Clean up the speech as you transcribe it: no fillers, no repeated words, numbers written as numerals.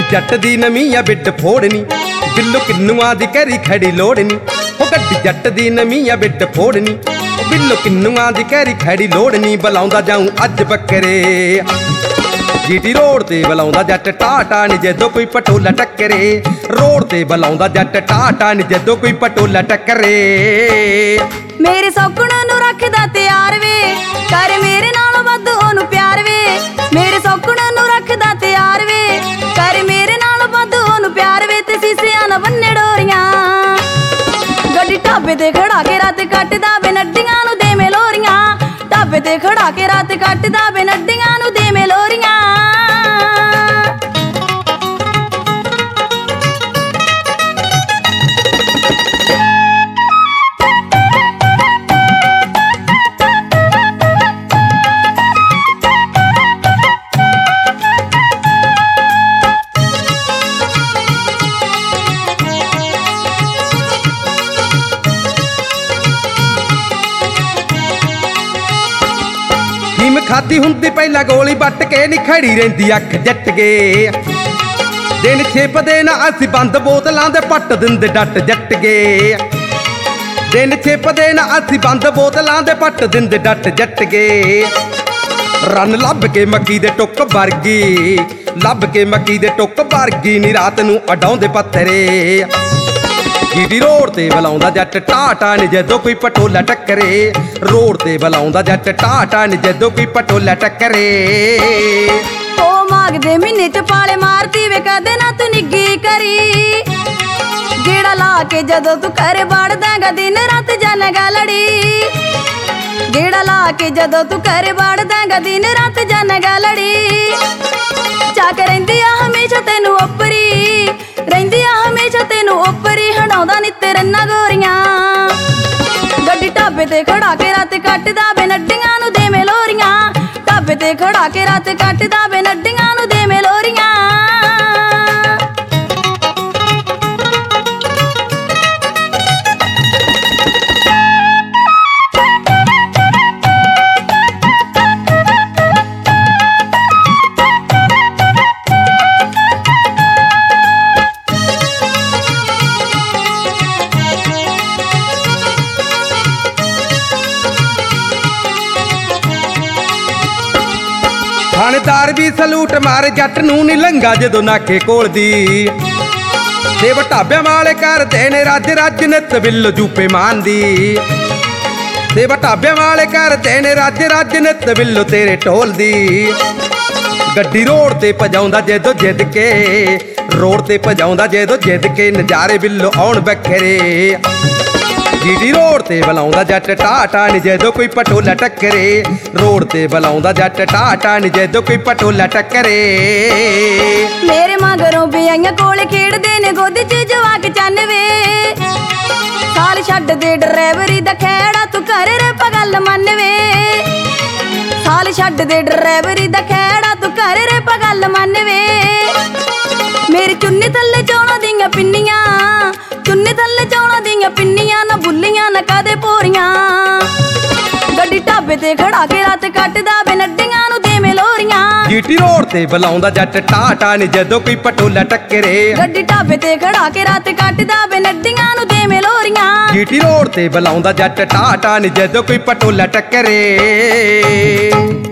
जट दी नवीं आ बिड फोड़नी, बिल्लो किन्नुआं दी करी खड़ी लोड़नी। हो गड्डी जट दी नवीं आ बिड फोड़नी, बिल्लो किन्नुआं दी करी खड़ी लोड़नी। बुलाउंदा जाऊं अज बकरे जीटी रोड ते बुलाउंदा जट टाटा नी जदों कोई पटोला टक्करे। रोड ते बुलाउंदा जट टाटा नी जदों कोई पटोला टक्करे। मेरे सौकण नूं रखदा तैयार वे, कर मेरे नालों वध ओनू प्यार वे। मेरे सौकण नूं रखदा तैयार वे, कर मेरे नालों वध ओनू प्यार वे। ते सीसियां ना बन्ने डोरियां, गड्डी ढाबे ते खड़ा के रात कटदा वे नड्डियां नूं देवे लोरियां। ढाबे ते खड़ा के रात कटदा वे नड्डियां नूं देवे लोरियां। नीम खादी हुंदी पहला गोली बट के नी खड़ी रहिंदी अख जट के। दिन छिपदे ना असी बंद बोतलां दे पट दिंदे डट जट के। दिन छिपदे ना असी बंद बोतलां दे पट दिंदे डट जट के। रन लभ के मक्की दे टुक वर्गी, लभ के मक्की दे टुक वर्गी नी रात नूं अडाउंदे पत्तरे। जीटी रोड ते बुलाउंदा जट टाटा नी जदों कोई पटोला टक्करे। रोड ते बुलाउंदा जट टाटा नी जदों कोई पटोला टक्करे। ओ माघ दे महीने च पाले मारती वे कदे ना तू निग्गी करी। गेड़ा ला के जदों तू घर वड़दांगा दिन रात जानेगा लड़ी। गेड़ा ला के जदों तू घर वड़दांगा दिन रात जानेगा लड़ी। चाक रहिंदी आ हमेशा तैनू ओपरी, रहिंदी आ हमेशा तैनू ओपरी। हंडाउंदा नी तेरे रन्ना गोरियां, गड्डी ढाबे ते खड़ा के रात कटदा वे नड्डियां नूं देवे लोरियां। ढाबे ते खड़ा के रात कटदा वे नड्डियां नूं देवे लोरियां। थानेदार भी सलूट मारे जट नूं नी लंघा जदों नाके कोल दी। देव ढाबियां वाले करदे ने रज रज नित बिल्लो जूपे मानदी। देव ढाबियां वाले करदे ने रज रज नित बिल्लो तेरे ढोल दी। गड्डी रोड ते भजाउंदा जदों जिद के, रोड ते भजाउंदा जदों जिद के। नजारे बिल्लो आउण बखरे। जीटी रोड ते बुलाउंदा जट टाटा नी जदों कोई पटोला टक्करे। रोड ते बुलाउंदा जट टाटा नी जदों कोई पटोला टक्करे। मेरे मगरों बियाइयां कोल खेड़दे ने गोद च जवाक चन्नवे। साल छड्ड दे ड्राइवरी दा खैड़ा तू कर रे पगल मनवे। साल छड्ड दे ड्राइवरी दा खैड़ा तू कर रे पगल मनवे। मेरी चुन्नी थल्ले चौना दियां पिन्नियां, चुन्नी थल्ले चौना दियां पिन्नियां। ना बुल्लियां ना कदे पोरियां, गड्डी ढाबे ते खड़ा के रात कटदा वे नड्डियां नूं देवे लोरियां। जीटी रोड ते बुलाउंदा जट टाटा नी जदों कोई पटोला टक्करे। गड्डी ढाबे ते खड़ा के रात कटदा वे नड्डियां नूं देवे लोरियां। जीटी रोड ते बुलाउंदा जट टाटा नी जदों कोई पटोला टक्करे।